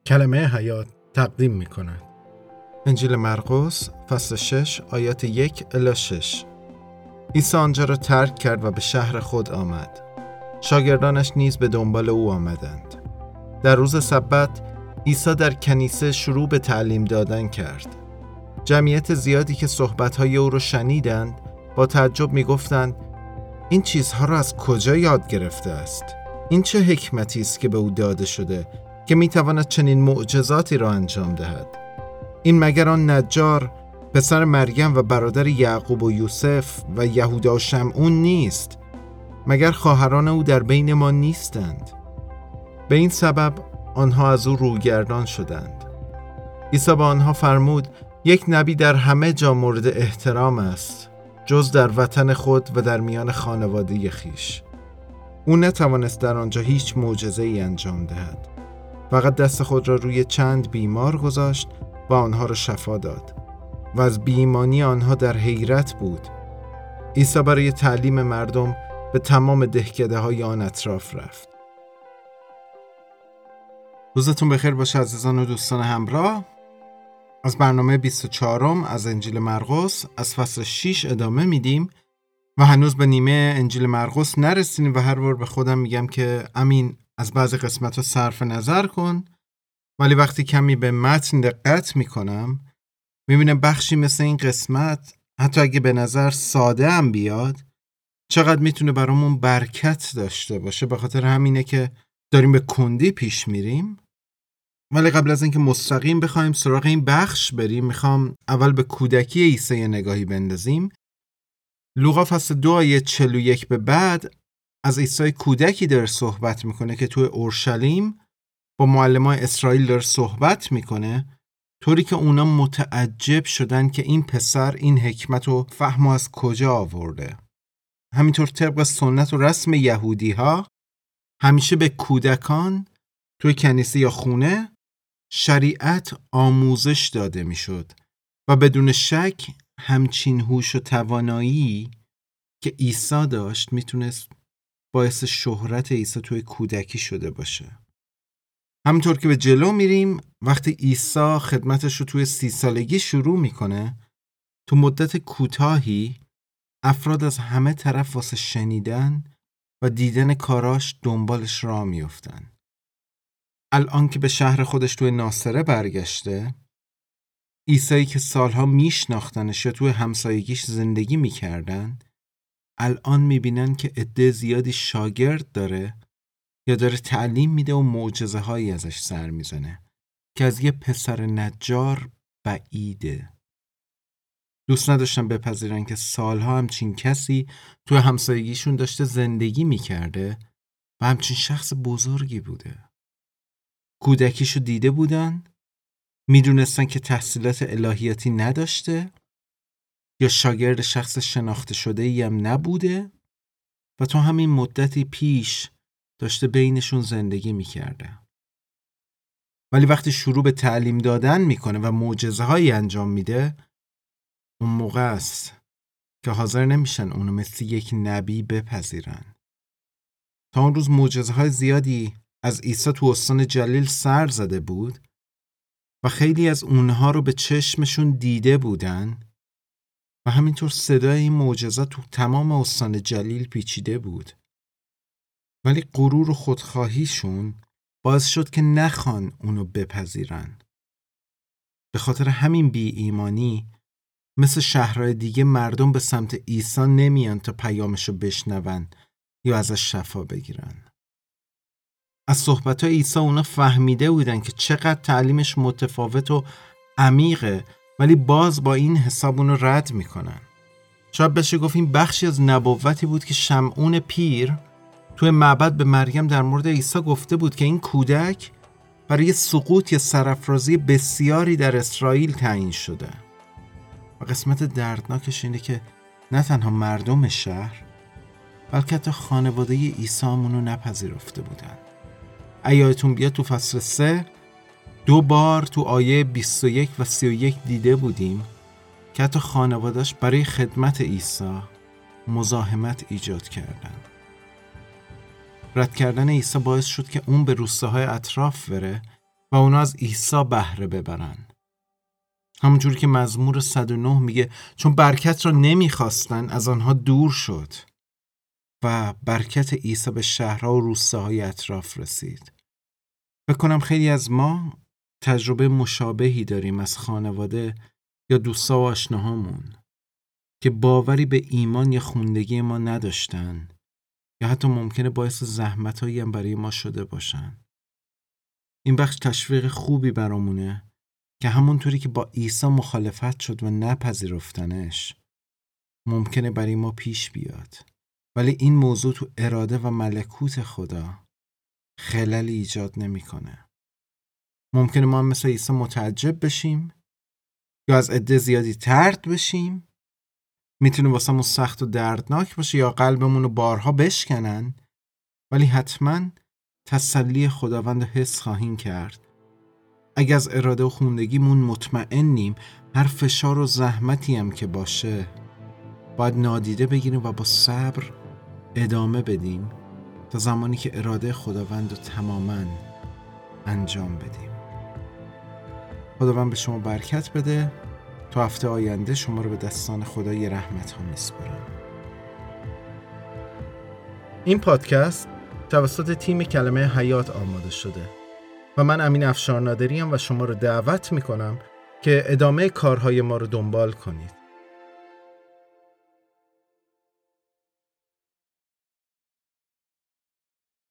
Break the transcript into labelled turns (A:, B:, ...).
A: کلمه حیات تقدیم می کند. انجیل مرقس فصل 6 آیات 1 الی 6. عیسی آنجا را ترک کرد و به شهر خود آمد. شاگردانش نیز به دنبال او آمدند. در روز سبت عیسی در کنیسه شروع به تعلیم دادن کرد. جمعیت زیادی که صحبت‌های او را شنیدند با تعجب می‌گفتند این چیزها را از کجا یاد گرفته است؟ این چه حکمتی است که به او داده شده که می‌تواند چنین معجزاتی را انجام دهد؟ این مگر آن نجار پسر مریم و برادر یعقوب و یوسف و یهودا و شمعون نیست؟ مگر خواهران او در بین ما نیستند؟ به این سبب آنها از او روگردان شدند. عیسی به آنها فرمود یک نبی در همه جا مورد احترام است جز در وطن خود و در میان خانواده خویش. او نتوانست در آنجا هیچ معجزه‌ای انجام دهد. فقط دست خود را روی چند بیمار گذاشت و آنها را شفا داد و از بی‌ایمانی آنها در حیرت بود. عیسی برای تعلیم مردم به تمام دهکده‌های آن اطراف رفت. روزتون بخیر باشه عزیزان و دوستان همراه. از برنامه 24 از انجیل مرقس از فصل 6 ادامه میدیم و هنوز به نیمه انجیل مرقس نرسیدیم و هر بار به خودم میگم که امین از بعضی قسمت‌ها صرف نظر کن، ولی وقتی کمی به متن دقت میکنم میبینم بخشی مثل این قسمت حتی اگه به نظر ساده هم بیاد چقدر میتونه برامون برکت داشته باشه. به خاطر همینه که داریم به کندی پیش میریم. ولی قبل از اینکه مستقیم بخوایم سراغ این بخش بریم میخوام اول به کودکی عیسی نگاهی بندازیم. لوقا فصل 2 آیه 41 به بعد از عیسی کودکی داره صحبت میکنه که توی اورشلیم با معلمان اسرائیل داره صحبت میکنه، طوری که اونا متعجب شدن که این پسر این حکمت و فهم از کجا آورده. همینطور طبق سنت و رسم یهودی ها همیشه به کودکان توی کنیسه یا خونه شریعت آموزش داده میشد و بدون شک همچین هوش و توانایی که عیسی داشت میتونست باعث شهرت عیسی توی کودکی شده باشه. همونطور که به جلو میریم وقتی عیسی خدمتش رو توی 30 سالگی شروع میکنه، تو مدت کوتاهی افراد از همه طرف واسه شنیدن و دیدن کاراش دنبالش راه میافتن. الان که به شهر خودش توی ناصره برگشته، عیسی که سالها میشناختنش یا توی همسایگیش زندگی میکردن، الان میبینن که عده زیادی شاگرد داره یا داره تعلیم میده و معجزه هایی ازش سر میزنه که از یه پسر نجار بعیده. دوست نداشتن بپذیرن که سالها همچین کسی توی همسایگیشون داشته زندگی میکرده و همچین شخص بزرگی بوده. کودکیشو دیده بودن، میدونستن که تحصیلات الهیاتی نداشته یا شاگرد شخص شناخته شده ای هم نبوده و تا همین مدتی پیش داشته بینشون زندگی میکرده. ولی وقتی شروع به تعلیم دادن میکنه و معجزه هایی انجام میده، اون موقع است که حاضر نمیشن اونو مثل یک نبی بپذیرن. تا اون روز معجزه های زیادی از عیسی تو استان جلیل سر زده بود و خیلی از اونها رو به چشمشون دیده بودن و همینطور صدای این معجزات تو تمام استان جلیل پیچیده بود. ولی غرور و خودخواهیشون باعث شد که نخوان اونو بپذیرن. به خاطر همین بی ایمانی مثل شهرهای دیگه مردم به سمت عیسی نمیان تا پیامشو بشنون یا ازش شفا بگیرن. از صحبت‌های عیسی اونا فهمیده بودن که چقدر تعلیمش متفاوت و عمیقه، ولی باز با این حساب اونو رد میکنن. شاید بشه گفت این بخشی از نبوتی بود که شمعون پیر توی معبد به مریم در مورد عیسی گفته بود که این کودک برای سقوط یا سرافرازی بسیاری در اسرائیل تعیین شده. و قسمت دردناکش اینه که نه تنها مردم شهر بلکه حتی خانواده عیسی همونو نپذیرفته بودن. یادتون بیاد تو فصل 3 2 بار تو آیه 21 و 31 دیده بودیم که حتی خانواده‌اش برای خدمت عیسی مزاحمت ایجاد کردن. رد کردن عیسی باعث شد که اون به روستاهای اطراف بره و اونا از عیسی بهره ببرن. همونجور که مزمور 109 میگه چون برکت را نمیخواستن از آنها دور شد و برکت عیسی به شهرها و روستاهای اطراف رسید. فکر کنم خیلی از ما تجربه مشابهی داریم از خانواده یا دوستا و آشناهامون که باوری به ایمان یا خوندگی ما نداشتن یا حتی ممکنه باعث زحمتایی هم برای ما شده باشن. این بخش تشویق خوبی برامونه که همونطوری که با عیسی مخالفت شد و نپذیرفتنش ممکنه برای ما پیش بیاد، ولی این موضوع تو اراده و ملکوت خدا خللی ایجاد نمیکنه. ممکنه ما هم مثل عیسی متعجب بشیم یا از عده زیادی طرد بشیم، میتونه واسمون سخت و دردناک باشه یا قلبمون رو بارها بشکنن، ولی حتما تسلی خداوند حس خواهیم کرد. اگه از اراده و خوندگیمون مطمئنیم هر فشار و زحمتی هم که باشه باید نادیده بگیریم و با صبر ادامه بدیم تا زمانی که اراده خداوند رو تماماً انجام بدیم. خداوند به شما برکت بده. تا هفته آینده شما رو به دستان خدای رحمت ها میسپارم. این پادکست توسط تیم کلمه حیات آماده شده و من امین افشار نادری ام و شما رو دعوت میکنم که ادامه کارهای ما رو دنبال کنید.